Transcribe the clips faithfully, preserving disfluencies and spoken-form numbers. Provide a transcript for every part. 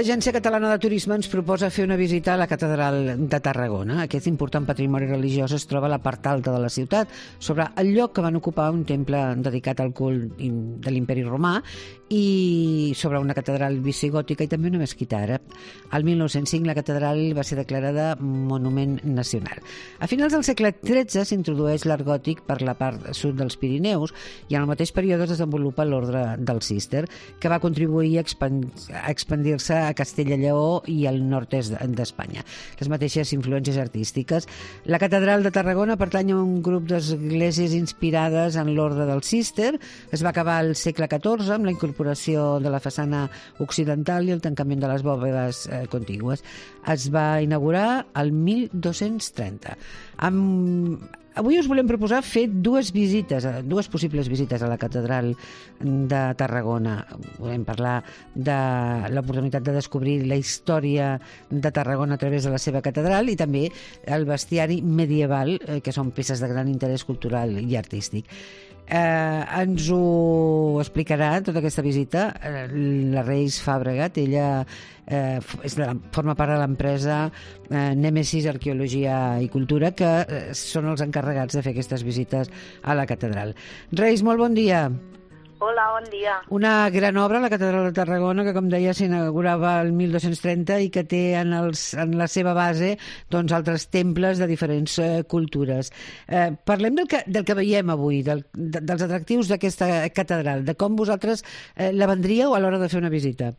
l'Agència Catalana de Turisme ens proposa fer una visita a la Catedral de Tarragona. Aquest important patrimoni religiós es troba a la part alta de la ciutat, sobre el lloc que van ocupar un temple dedicat al cult de l'Imperi Romà i sobre una catedral visigòtica i també una mesquita àrab. Al mil nou-cents cinc la catedral va ser declarada Monument Nacional. A finals del segle tretze s'introdueix l'art gòtic per la part sud dels Pirineus i en el mateix període es desenvolupa l'ordre del Cister, que va contribuir a expandir-se a Castella i Lleó i al nord-est d'Espanya. Les mateixes influències artístiques. La catedral de Tarragona pertany a un grup d'esglésies inspirades en l'ordre del Cister. Es va acabar al segle catorze amb la incorporació de la façana occidental i el tancament de les bòvedes eh, contigües. Es va inaugurar el mil dos-cents trenta. Amb... Avui us volem proposar fer dues visites, dues possibles visites a la catedral de Tarragona. Volem parlar de l'oportunitat de descobrir la història de Tarragona a través de la seva catedral i també el bestiari medieval, que són peces de gran interès cultural i artístic. Eh, ens ho explicarà tota aquesta visita eh, la Reis Fàbregat. Ella eh, és de la, forma part de l'empresa eh, Nèmesis Arqueologia i Cultura, que eh, són els encarregats de fer aquestes visites a la catedral. Reis, molt bon dia. Hola, bon dia. Una gran obra, la Catedral de Tarragona, que, com deia, s'inaugurava el mil dos-cents trenta i que té en, els, en la seva base doncs, altres temples de diferents eh, cultures. Eh, parlem del que, del que veiem avui, del, de, dels atractius d'aquesta catedral, de com vosaltres eh, la vendríeu a l'hora de fer una visita.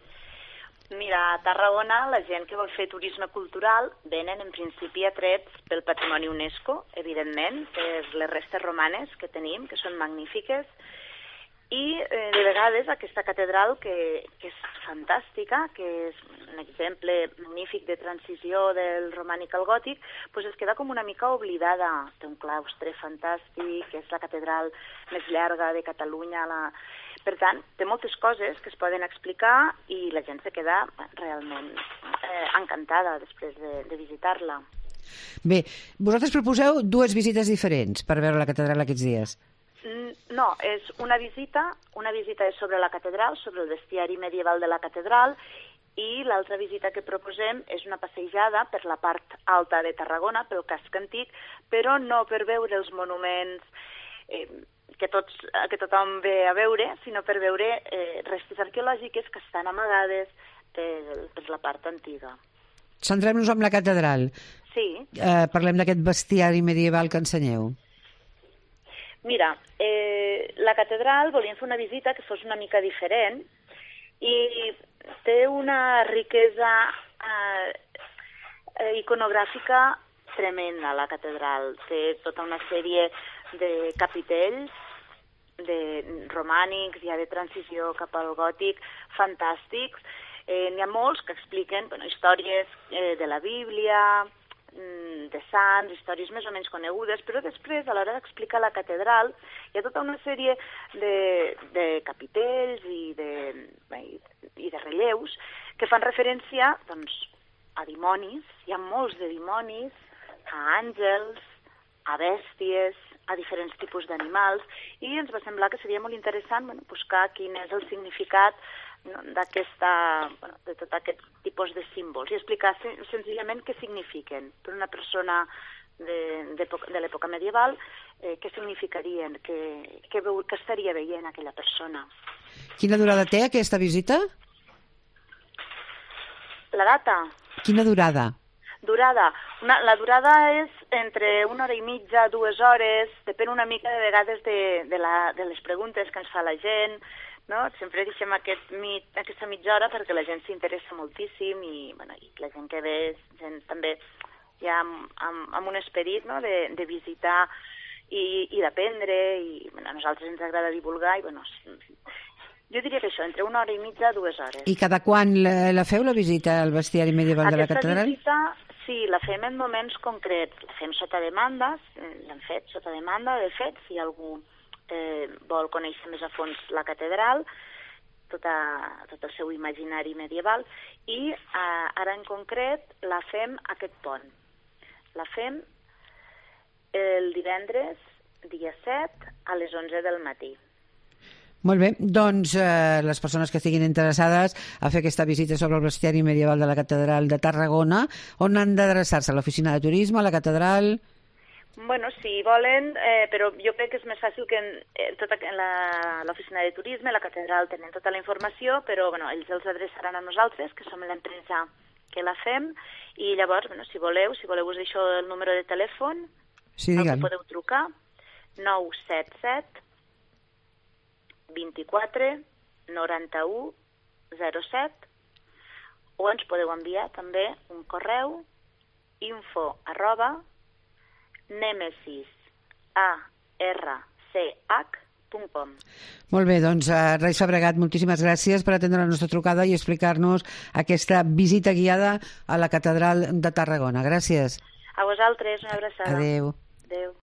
Mira, a Tarragona la gent que vol fer turisme cultural venen en principi atrets pel patrimoni UNESCO, evidentment, per les restes romanes que tenim, que són magnífiques, i eh, de vegades aquesta catedral, que, que és fantàstica, que és un exemple magnífic de transició del romànic al gòtic, doncs es queda com una mica oblidada. Té un claustre fantàstic, és la catedral més llarga de Catalunya. La... Per tant, té moltes coses que es poden explicar i la gent se queda realment eh, encantada després de, de visitar-la. Bé, vosaltres proposeu dues visites diferents per veure la catedral aquests dies. No, és una visita, una visita és sobre la catedral, sobre el bestiari medieval de la catedral, i l'altra visita que proposem és una passejada per la part alta de Tarragona, pel casc antic, però no per veure els monuments eh, que, tots, que tothom ve a veure, sinó per veure eh, restes arqueològiques que estan amagades per, per la part antiga. Centrem-nos en la catedral. Sí. Eh, parlem d'aquest bestiari medieval que ensenyeu. Mira, eh, la catedral volíem fer una visita que fos una mica diferent i té una riquesa eh, iconogràfica tremenda, la catedral. Té tota una sèrie de capitells de romànics, ja de transició cap al gòtic, fantàstics. Eh, n'hi ha molts que expliquen bueno, històries eh, de la Bíblia, de sants, històries més o menys conegudes, però després, a l'hora d'explicar la catedral, hi ha tota una sèrie de, de capitells i de, i de relleus que fan referència doncs, a dimonis. Hi ha molts de dimonis, a àngels, a bèsties, a diferents tipus d'animals, i ens va semblar que seria molt interessant bueno, buscar quin és el significat no, d'aquesta, bueno, de tot aquest tipus de símbols i explicar sen senzillament què signifiquen per una persona de, de, de l'època medieval, eh, què significarien, què, què, veu, què estaria veient aquella persona. Quina durada té aquesta visita? La data? Quina durada? Durada. Una, la durada és entre una hora i mitja, dues hores, depèn una mica de vegades de, de, la, de les preguntes que ens fa la gent, no? Sempre deixem aquest mit, aquesta mitja hora perquè la gent s'interessa moltíssim i, bueno, i la gent que ve és gent també ja amb, amb, amb un esperit no? de, de visitar i, i d'aprendre, i bueno, a nosaltres ens agrada divulgar i bueno, jo diria que això, entre una hora i mitja, dues hores. I cada quan la, la feu, la visita al bestiari medieval Aquesta de la catedral? Aquesta visita, sí, la fem en moments concrets. La fem sota demanda, l'hem fet sota demanda, de fet, si algú eh, vol conèixer més a fons la catedral, tota, tot el seu imaginari medieval, i eh, ara en concret la fem aquest pont. La fem el divendres, dia set, a les onze del matí. Molt bé, doncs eh, les persones que estiguin interessades a fer aquesta visita sobre el bestiari medieval de la Catedral de Tarragona, on han d'adreçar-se? A l'oficina de turisme, a la catedral? Bueno, si volen, eh, però jo crec que és més fàcil que en, eh, tota, en l'oficina de turisme, la catedral, tenen tota la informació, però bueno, ells els adreçaran a nosaltres, que som l'empresa que la fem, i llavors, bueno, si voleu, si voleu us deixo el número de telèfon, sí, al que podeu trucar, nou set set vint-i-quatre noranta-u zero set, o ens podeu enviar també un correu info arroba nemesis a r c h punt com. Molt bé, doncs Reis Fabregat, moltíssimes gràcies per atendre la nostra trucada i explicar-nos aquesta visita guiada a la Catedral de Tarragona. Gràcies. A vosaltres, una abraçada. Adéu. Adéu.